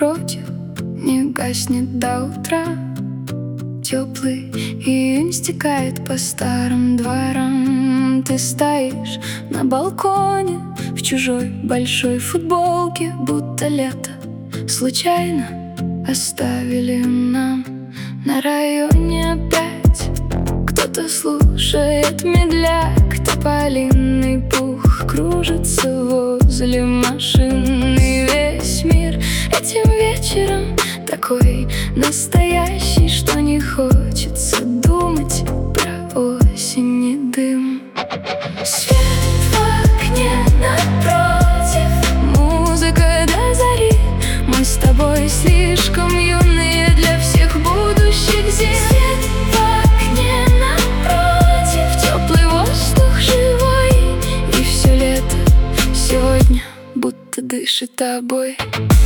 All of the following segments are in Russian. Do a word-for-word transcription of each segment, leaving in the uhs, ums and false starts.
напротив не гаснет до утра. Теплый июнь стекает по старым дворам. Ты стоишь на балконе в чужой большой футболке, будто лето случайно оставили нам. На районе опять кто-то слушает медляк, тополиный пух кружится возле машины. Весь мир этим вечером такой настоящий, что не хочется думать про осень и дым. Свет в окне напротив, музыка до зари. Мы с тобой слишком юные для всех будущих зим. Свет в окне напротив, теплый воздух живой, и все лето сегодня будто дышит тобой.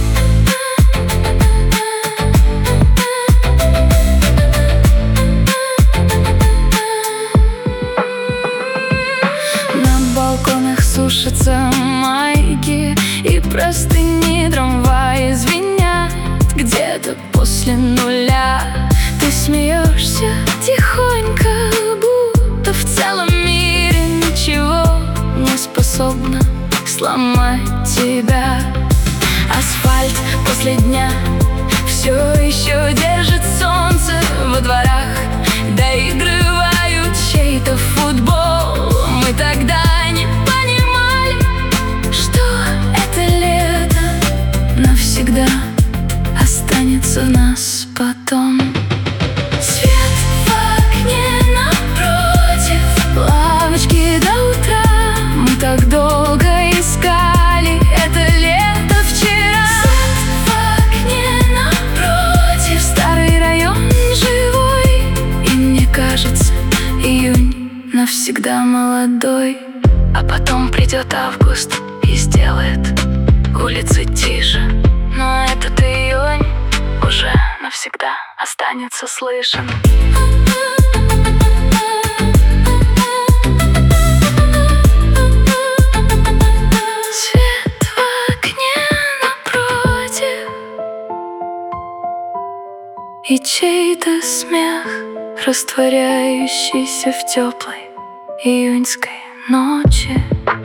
Сушатся майки и простыни, трамваи звенят где-то после нуля. Ты смеешься тихонько, будто в целом мире ничего не способно сломать тебя. Асфальт после дня все еще держит солнце во дворах, доигрывают чей-то футбол. Мы тогда не навсегда останется в нас потом. Свет в окне напротив, лавочки до утра. Мы так долго искали это лето вчера. Свет в окне напротив, старый район живой, и мне кажется, июнь навсегда молодой. А потом придет август и сделает улицы тише, но этот июнь уже навсегда останется слышен. Свет в окне напротив, и чей-то смех, растворяющийся в теплой июньской ночи.